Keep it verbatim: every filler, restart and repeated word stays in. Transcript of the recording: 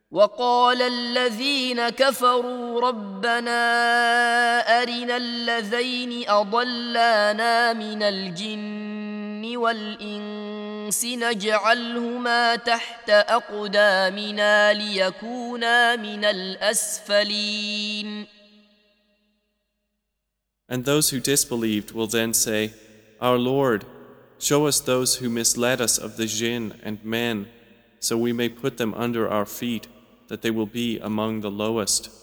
وقال الذين كفروا ربنا أرنا اللذين أضلانا من الجن والإنس نجعلهما تحت أقدامنا ليكونا من الأسفلين. And those who disbelieved will then say, Our Lord, show us those who misled us of the jinn and men, so we may put them under our feet, that they will be among the lowest.